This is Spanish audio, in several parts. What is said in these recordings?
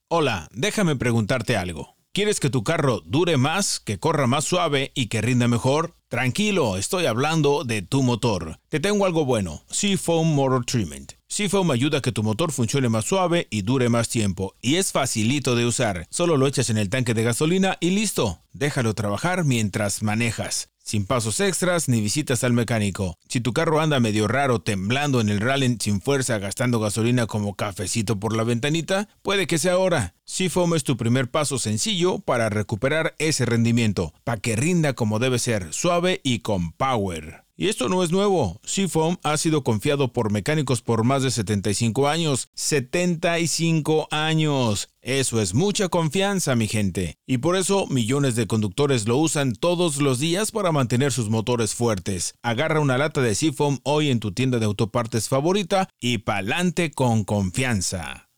Hola, déjame preguntarte algo. ¿Quieres que tu carro dure más, que corra más suave y que rinda mejor? Tranquilo, estoy hablando de tu motor. Te tengo algo bueno, Seafoam Motor Treatment. Seafoam ayuda a que tu motor funcione más suave y dure más tiempo. Y es facilito de usar. Solo lo echas en el tanque de gasolina y listo. Déjalo trabajar mientras manejas. Sin pasos extras ni visitas al mecánico. Si tu carro anda medio raro, temblando en el rally sin fuerza, gastando gasolina como cafecito por la ventanita, puede que sea ahora. Seafoam es tu primer paso sencillo para recuperar ese rendimiento, para que rinda como debe ser, suave y con power. Y esto no es nuevo. Seafoam ha sido confiado por mecánicos por más de 75 años. ¡75 años! Eso es mucha confianza, mi gente. Y por eso millones de conductores lo usan todos los días para mantener sus motores fuertes. Agarra una lata de Seafoam hoy en tu tienda de autopartes favorita y pa'lante con confianza.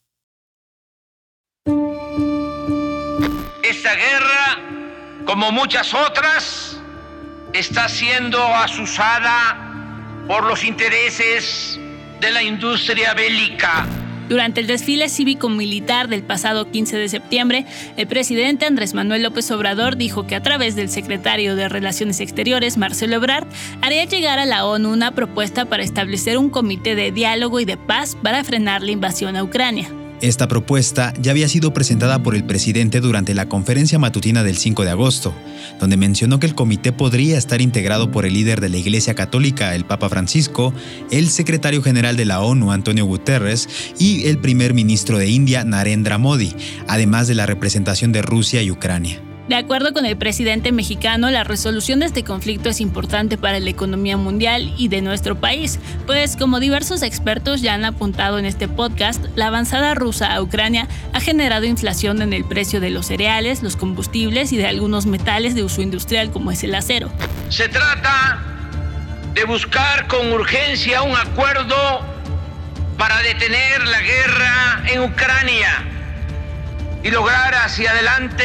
Esta guerra, como muchas otras, está siendo azuzada por los intereses de la industria bélica. Durante el desfile cívico-militar del pasado 15 de septiembre, el presidente Andrés Manuel López Obrador dijo que a través del secretario de Relaciones Exteriores, Marcelo Ebrard, haría llegar a la ONU una propuesta para establecer un comité de diálogo y de paz para frenar la invasión a Ucrania. Esta propuesta ya había sido presentada por el presidente durante la conferencia matutina del 5 de agosto, donde mencionó que el comité podría estar integrado por el líder de la Iglesia Católica, el Papa Francisco, el secretario general de la ONU, Antonio Guterres, y el primer ministro de India, Narendra Modi, además de la representación de Rusia y Ucrania. De acuerdo con el presidente mexicano, la resolución de este conflicto es importante para la economía mundial y de nuestro país, pues como diversos expertos ya han apuntado en este podcast, la avanzada rusa a Ucrania ha generado inflación en el precio de los cereales, los combustibles y de algunos metales de uso industrial como es el acero. Se trata de buscar con urgencia un acuerdo para detener la guerra en Ucrania y lograr hacia adelante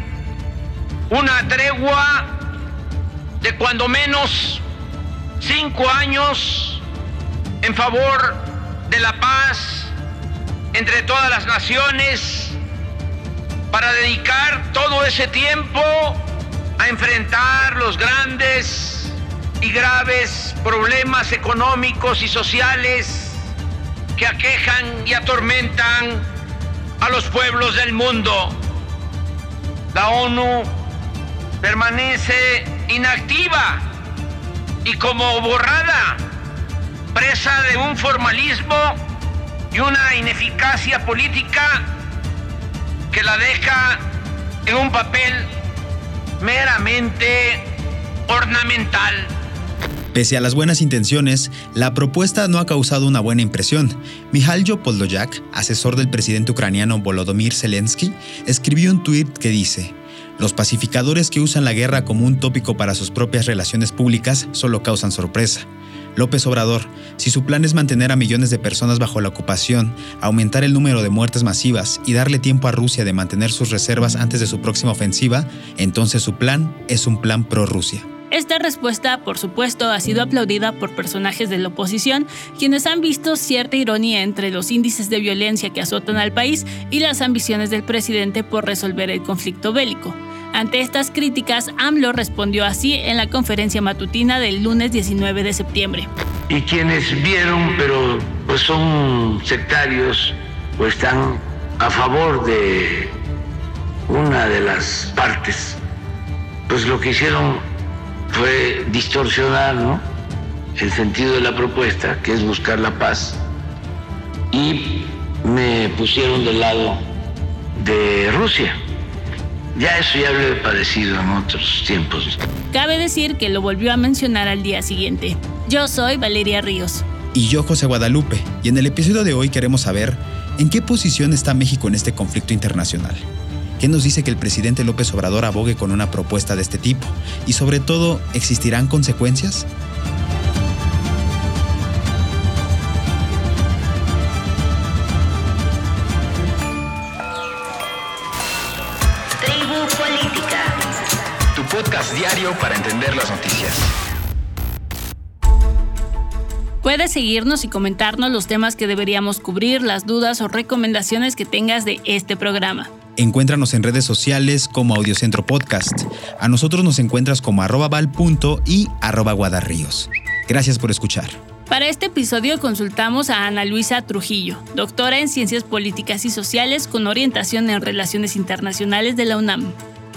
una tregua de cuando menos 5 años en favor de la paz entre todas las naciones, para dedicar todo ese tiempo a enfrentar los grandes y graves problemas económicos y sociales que aquejan y atormentan a los pueblos del mundo. La ONU permanece inactiva y como borrada, presa de un formalismo y una ineficacia política que la deja en un papel meramente ornamental. Pese a las buenas intenciones, la propuesta no ha causado una buena impresión. Mihailo Podolyak, asesor del presidente ucraniano Volodymyr Zelensky, escribió un tuit que dice: "Los pacificadores que usan la guerra como un tópico para sus propias relaciones públicas solo causan sorpresa. López Obrador, si su plan es mantener a millones de personas bajo la ocupación, aumentar el número de muertes masivas y darle tiempo a Rusia de mantener sus reservas antes de su próxima ofensiva, entonces su plan es un plan pro-Rusia". Esta respuesta, por supuesto, ha sido aplaudida por personajes de la oposición, quienes han visto cierta ironía entre los índices de violencia que azotan al país y las ambiciones del presidente por resolver el conflicto bélico. Ante estas críticas, AMLO respondió así en la conferencia matutina del lunes 19 de septiembre. Y quienes vieron, pero pues son sectarios o están a favor de una de las partes, pues lo que hicieron fue distorsionar, ¿no?, el sentido de la propuesta, que es buscar la paz, y me pusieron del lado de Rusia. Ya eso ya lo he padecido en otros tiempos. Cabe decir que lo volvió a mencionar al día siguiente. Yo soy Valeria Ríos. Y yo, José Guadalupe. Y en el episodio de hoy queremos saber en qué posición está México en este conflicto internacional. ¿Qué nos dice que el presidente López Obrador abogue con una propuesta de este tipo? Y sobre todo, ¿existirán consecuencias? Tribu Política. Tu podcast diario para entender las noticias. Puedes seguirnos y comentarnos los temas que deberíamos cubrir, las dudas o recomendaciones que tengas de este programa. Encuéntranos en redes sociales como Audiocentro Podcast. A nosotros nos encuentras como @val.punto y @guadarríos. Gracias por escuchar. Para este episodio consultamos a Ana Luisa Trujillo, doctora en Ciencias Políticas y Sociales con orientación en Relaciones Internacionales de la UNAM.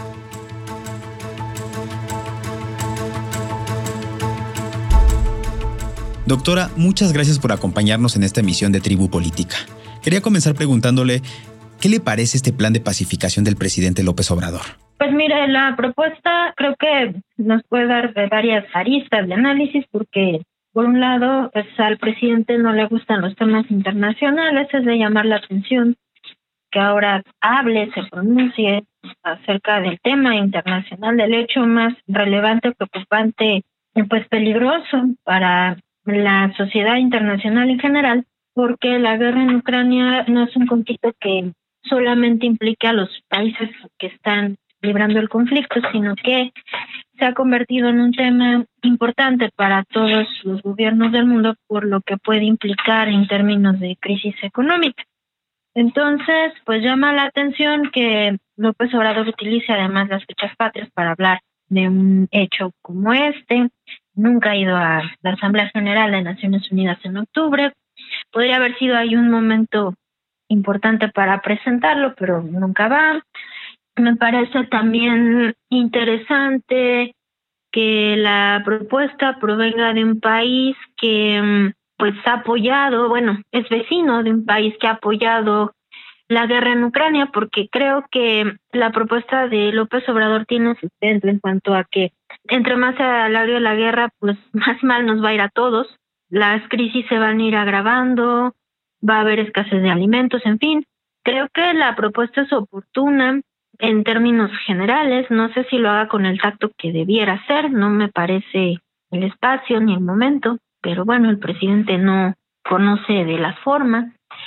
Doctora, muchas gracias por acompañarnos en esta emisión de Tribu Política. Quería comenzar preguntándole, ¿qué le parece este plan de pacificación del presidente López Obrador? Pues mire, la propuesta creo que nos puede dar varias aristas de análisis porque, por un lado, pues al presidente no le gustan los temas internacionales, es de llamar la atención que ahora se pronuncie acerca del tema internacional, del hecho más relevante, preocupante y pues peligroso para la sociedad internacional en general, porque la guerra en Ucrania no es un conflicto que solamente implica a los países que están librando el conflicto, sino que se ha convertido en un tema importante para todos los gobiernos del mundo por lo que puede implicar en términos de crisis económica. Entonces, pues llama la atención que López Obrador utilice además las fechas patrias para hablar de un hecho como este. Nunca ha ido a la Asamblea General de Naciones Unidas en octubre. Podría haber sido ahí un momento importante para presentarlo, pero nunca va. Me parece también interesante que la propuesta provenga de un país que pues ha apoyado, es vecino de un país que ha apoyado la guerra en Ucrania, porque creo que la propuesta de López Obrador tiene sustento en cuanto a que entre más se alargue la guerra, pues más mal nos va a ir a todos. Las crisis se van a ir agravando, va a haber escasez de alimentos, en fin. Creo que la propuesta es oportuna en términos generales. No sé si lo haga con el tacto que debiera ser, no me parece el espacio ni el momento, pero bueno, el presidente no conoce de las formas.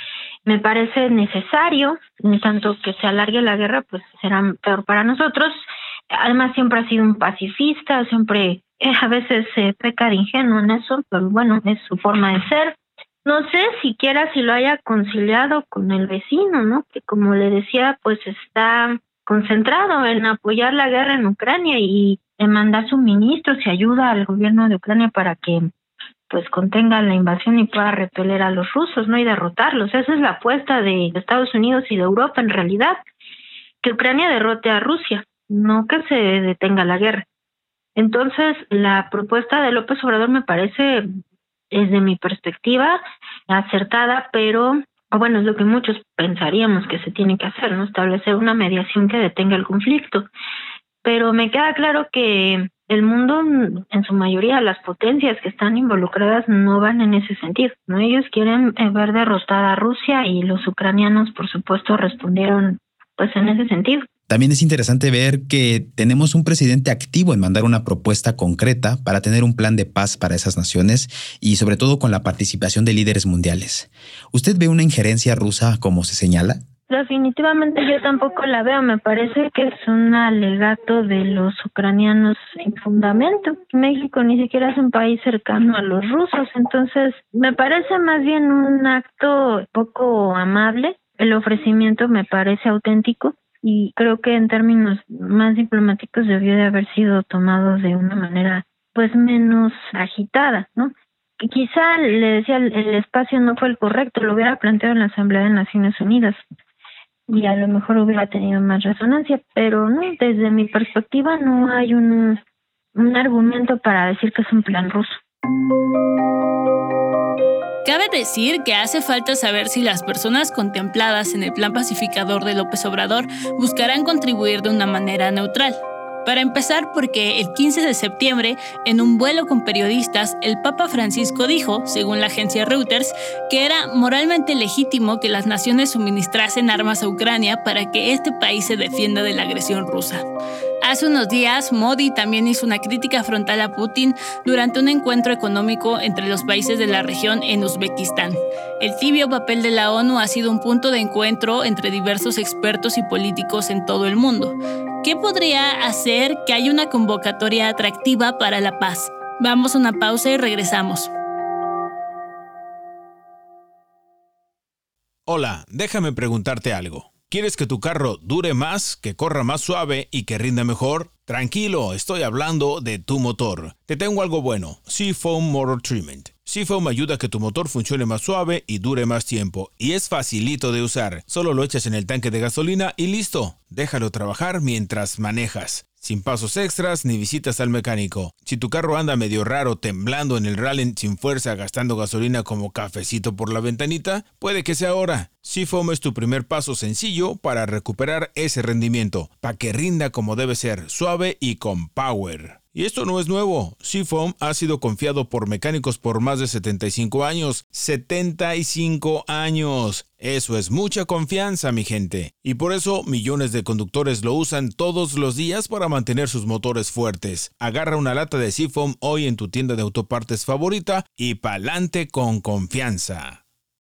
Me parece necesario, en tanto que se alargue la guerra, pues será peor para nosotros. Además, siempre ha sido un pacifista, siempre a veces se peca de ingenuo en eso, pero bueno, es su forma de ser. No sé siquiera si lo haya conciliado con el vecino, ¿no? Que como le decía, pues está concentrado en apoyar la guerra en Ucrania y en mandar suministros y ayuda al gobierno de Ucrania para que pues contenga la invasión y pueda repeler a los rusos, ¿no? Y derrotarlos. Esa es la apuesta de Estados Unidos y de Europa en realidad, que Ucrania derrote a Rusia, no que se detenga la guerra. Entonces, la propuesta de López Obrador me parece, desde mi perspectiva, acertada, pero es lo que muchos pensaríamos que se tiene que hacer, ¿no? Establecer una mediación que detenga el conflicto. Pero me queda claro que el mundo, en su mayoría, las potencias que están involucradas no van en ese sentido, ¿no? Ellos quieren ver derrotada a Rusia y los ucranianos, por supuesto, respondieron pues en ese sentido. También es interesante ver que tenemos un presidente activo en mandar una propuesta concreta para tener un plan de paz para esas naciones y sobre todo con la participación de líderes mundiales. ¿Usted ve una injerencia rusa como se señala? Definitivamente yo tampoco la veo, me parece que es un alegato de los ucranianos sin fundamento. México ni siquiera es un país cercano a los rusos, entonces me parece más bien un acto poco amable. El ofrecimiento me parece auténtico y creo que en términos más diplomáticos debió de haber sido tomado de una manera pues menos agitada, ¿no? Que quizá, le decía, el espacio no fue el correcto, lo hubiera planteado en la Asamblea de Naciones Unidas y a lo mejor hubiera tenido más resonancia, pero no, desde mi perspectiva no hay un argumento para decir que es un plan ruso. Cabe decir que hace falta saber si las personas contempladas en el plan pacificador de López Obrador buscarán contribuir de una manera neutral. Para empezar, porque el 15 de septiembre, en un vuelo con periodistas, el Papa Francisco dijo, según la agencia Reuters, que era moralmente legítimo que las naciones suministrasen armas a Ucrania para que este país se defienda de la agresión rusa. Hace unos días, Modi también hizo una crítica frontal a Putin durante un encuentro económico entre los países de la región en Uzbekistán. El tibio papel de la ONU ha sido un punto de encuentro entre diversos expertos y políticos en todo el mundo. ¿Qué podría hacer que haya una convocatoria atractiva para la paz? Vamos a una pausa y regresamos. Hola, déjame preguntarte algo. ¿Quieres que tu carro dure más, que corra más suave y que rinda mejor? Tranquilo, estoy hablando de tu motor. Te tengo algo bueno, Seafoam Motor Treatment. Seafoam ayuda a que tu motor funcione más suave y dure más tiempo. Y es facilito de usar. Solo lo echas en el tanque de gasolina y listo. Déjalo trabajar mientras manejas. Sin pasos extras ni visitas al mecánico. Si tu carro anda medio raro, temblando en el rally sin fuerza, gastando gasolina como cafecito por la ventanita, puede que sea ahora. Seafoam es tu primer paso sencillo para recuperar ese rendimiento, para que rinda como debe ser, suave y con power. Y esto no es nuevo. Seafoam ha sido confiado por mecánicos por más de 75 años. ¡75 años! Eso es mucha confianza, mi gente. Y por eso millones de conductores lo usan todos los días para mantener sus motores fuertes. Agarra una lata de Seafoam hoy en tu tienda de autopartes favorita y pa'lante con confianza.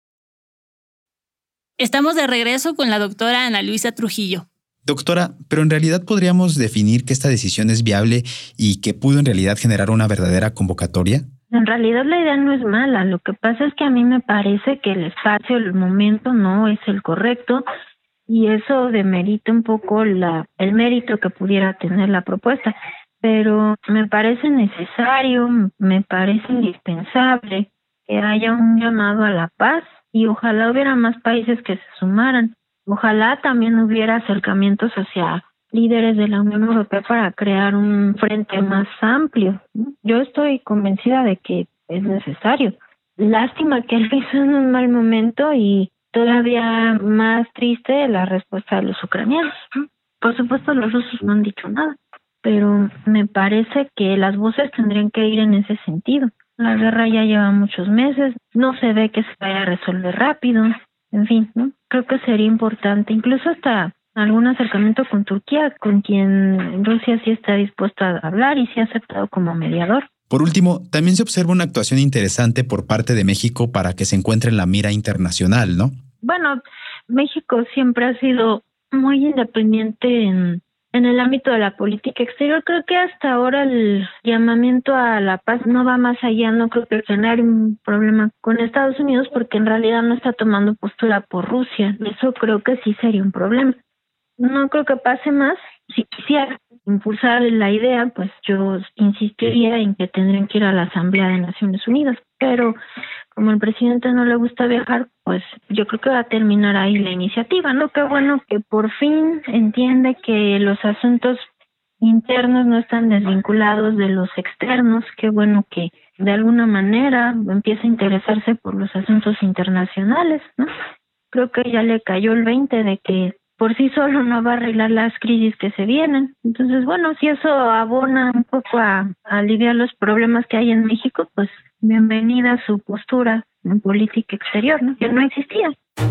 Estamos de regreso con la doctora Ana Luisa Trujillo. Doctora, pero en realidad podríamos definir que esta decisión es viable y que pudo en realidad generar una verdadera convocatoria. En realidad la idea no es mala, lo que pasa es que a mí me parece que el espacio, el momento no es el correcto y eso demerita un poco el mérito que pudiera tener la propuesta, pero me parece necesario, me parece indispensable que haya un llamado a la paz y ojalá hubiera más países que se sumaran. Ojalá también hubiera acercamientos hacia líderes de la Unión Europea para crear un frente más amplio. Yo estoy convencida de que es necesario. Lástima que él hizo en un mal momento y todavía más triste la respuesta de los ucranianos. Por supuesto, los rusos no han dicho nada, pero me parece que las voces tendrían que ir en ese sentido. La guerra ya lleva muchos meses, no se ve que se vaya a resolver rápido. En fin, ¿no? Creo que sería importante, incluso hasta algún acercamiento con Turquía, con quien Rusia sí está dispuesta a hablar y sí ha aceptado como mediador. Por último, también se observa una actuación interesante por parte de México para que se encuentre en la mira internacional, ¿no? Bueno, México siempre ha sido muy independiente en el ámbito de la política exterior. Creo que hasta ahora el llamamiento a la paz no va más allá, no creo que genere un problema con Estados Unidos porque en realidad no está tomando postura por Rusia. Eso creo que sí sería un problema. No creo que pase más. Si quisiera impulsar la idea, pues yo insistiría en que tendrían que ir a la Asamblea de Naciones Unidas, pero como al presidente no le gusta viajar, pues yo creo que va a terminar ahí la iniciativa, ¿no? Qué bueno que por fin entiende que los asuntos internos no están desvinculados de los externos, qué bueno que de alguna manera empieza a interesarse por los asuntos internacionales, ¿no? Creo que ya le cayó el 20 de que por sí solo no va a arreglar las crisis que se vienen. Entonces, bueno, si eso abona un poco a aliviar los problemas que hay en México, pues bienvenida a su postura en política exterior, ¿no? Que no existía.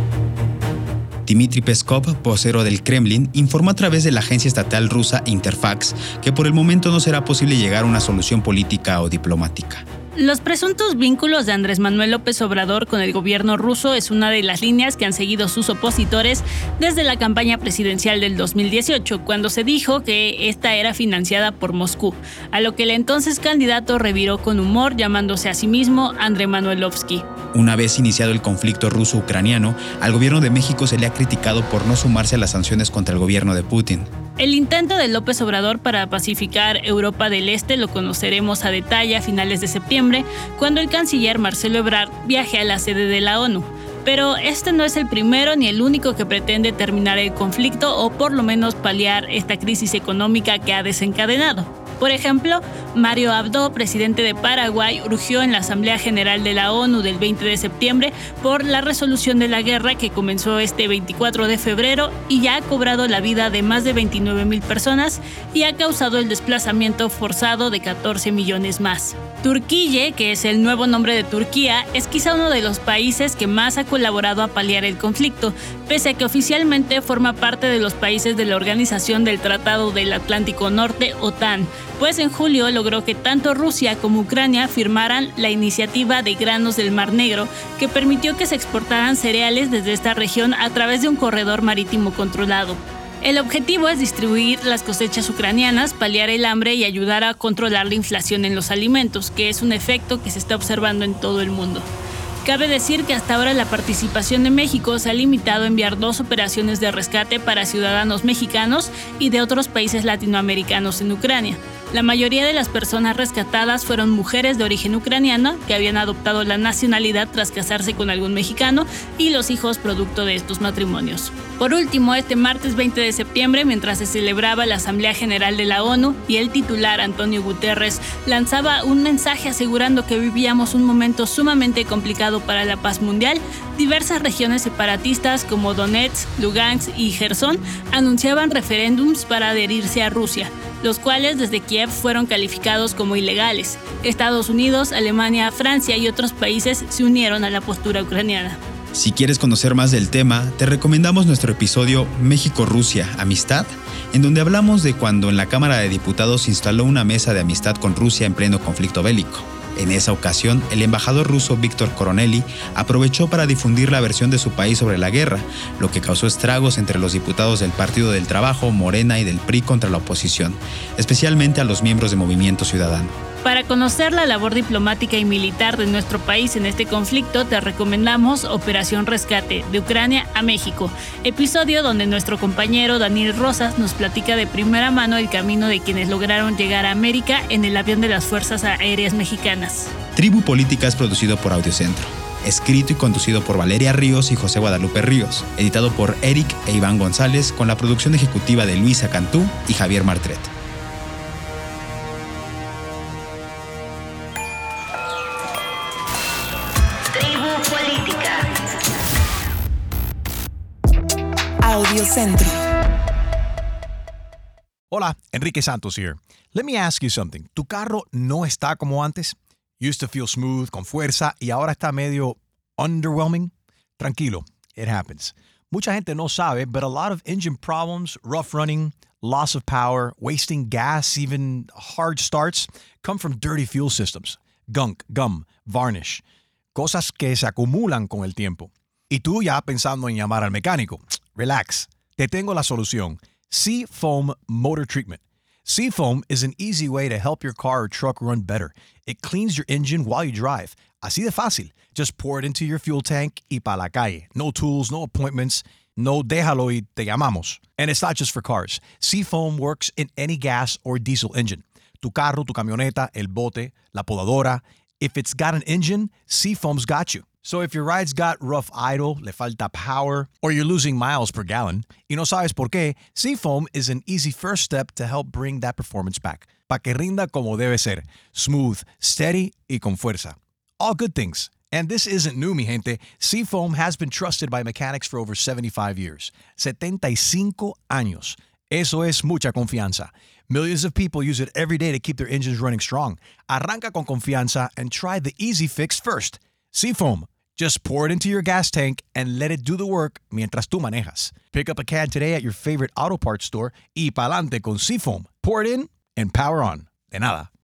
Dmitry Peskov, vocero del Kremlin, informó a través de la agencia estatal rusa Interfax que por el momento no será posible llegar a una solución política o diplomática. Los presuntos vínculos de Andrés Manuel López Obrador con el gobierno ruso es una de las líneas que han seguido sus opositores desde la campaña presidencial del 2018, cuando se dijo que esta era financiada por Moscú, a lo que el entonces candidato reviró con humor llamándose a sí mismo Andrei Manuelovsky. Una vez iniciado el conflicto ruso-ucraniano, al gobierno de México se le ha criticado por no sumarse a las sanciones contra el gobierno de Putin. El intento de López Obrador para pacificar Europa del Este lo conoceremos a detalle a finales de septiembre, cuando el canciller Marcelo Ebrard viaje a la sede de la ONU. Pero este no es el primero ni el único que pretende terminar el conflicto o por lo menos paliar esta crisis económica que ha desencadenado. Por ejemplo, Mario Abdo, presidente de Paraguay, urgió en la Asamblea General de la ONU del 20 de septiembre por la resolución de la guerra que comenzó este 24 de febrero y ya ha cobrado la vida de más de 29,000 personas y ha causado el desplazamiento forzado de 14 millones más. Turquille, que es el nuevo nombre de Turquía, es quizá uno de los países que más ha colaborado a paliar el conflicto, pese a que oficialmente forma parte de los países de la Organización del Tratado del Atlántico Norte, OTAN, pues en julio logró que tanto Rusia como Ucrania firmaran la iniciativa de granos del Mar Negro, que permitió que se exportaran cereales desde esta región a través de un corredor marítimo controlado. El objetivo es distribuir las cosechas ucranianas, paliar el hambre y ayudar a controlar la inflación en los alimentos, que es un efecto que se está observando en todo el mundo. Cabe decir que hasta ahora la participación de México se ha limitado a enviar 2 operaciones de rescate para ciudadanos mexicanos y de otros países latinoamericanos en Ucrania. La mayoría de las personas rescatadas fueron mujeres de origen ucraniano que habían adoptado la nacionalidad tras casarse con algún mexicano y los hijos producto de estos matrimonios. Por último, este martes 20 de septiembre, mientras se celebraba la Asamblea General de la ONU y el titular Antonio Guterres lanzaba un mensaje asegurando que vivíamos un momento sumamente complicado para la paz mundial, diversas regiones separatistas como Donetsk, Lugansk y Gerson anunciaban referéndums para adherirse a Rusia, los cuales desde Kiev fueron calificados como ilegales. Estados Unidos, Alemania, Francia y otros países se unieron a la postura ucraniana. Si quieres conocer más del tema, te recomendamos nuestro episodio México-Rusia, Amistad, en donde hablamos de cuando en la Cámara de Diputados se instaló una mesa de amistad con Rusia en pleno conflicto bélico. En esa ocasión, el embajador ruso Víctor Coronelli aprovechó para difundir la versión de su país sobre la guerra, lo que causó estragos entre los diputados del Partido del Trabajo, Morena y del PRI contra la oposición, especialmente a los miembros de Movimiento Ciudadano. Para conocer la labor diplomática y militar de nuestro país en este conflicto, te recomendamos Operación Rescate, de Ucrania a México, episodio donde nuestro compañero Daniel Rosas nos platica de primera mano el camino de quienes lograron llegar a América en el avión de las Fuerzas Aéreas Mexicanas. Tribu Política es producido por Audiocentro, escrito y conducido por Valeria Ríos y José Guadalupe Ríos, editado por Eric e Iván González, con la producción ejecutiva de Luisa Cantú y Javier Martret. Audiocentro. Hola, Enrique Santos here. Let me ask you something. ¿Tu carro no está como antes? Used to feel smooth, con fuerza, y ahora está medio underwhelming? Tranquilo, it happens. Mucha gente no sabe, but a lot of engine problems, rough running, loss of power, wasting gas, even hard starts, come from dirty fuel systems. Gunk, gum, varnish. Cosas que se acumulan con el tiempo. Y tú ya pensando en llamar al mecánico. Relax. Te tengo la solución. Seafoam Motor Treatment. Seafoam is an easy way to help your car or truck run better. It cleans your engine while you drive. Así de fácil. Just pour it into your fuel tank y pa' la calle. No tools, no appointments. No déjalo y te llamamos. And it's not just for cars. Seafoam works in any gas or diesel engine. Tu carro, tu camioneta, el bote, la podadora. If it's got an engine, Seafoam's got you. So if your ride's got rough idle, le falta power, or you're losing miles per gallon, y no sabes por qué, Seafoam is an easy first step to help bring that performance back. Pa' que rinda como debe ser. Smooth, steady, y con fuerza. All good things. And this isn't new, mi gente. Seafoam has been trusted by mechanics for over 75 years. 75 años. Eso es mucha confianza. Millions of people use it every day to keep their engines running strong. Arranca con confianza and try the easy fix first. Seafoam. Just pour it into your gas tank and let it do the work mientras tú manejas. Pick up a can today at your favorite auto parts store y pa'lante con Seafoam. Pour it in and power on. De nada.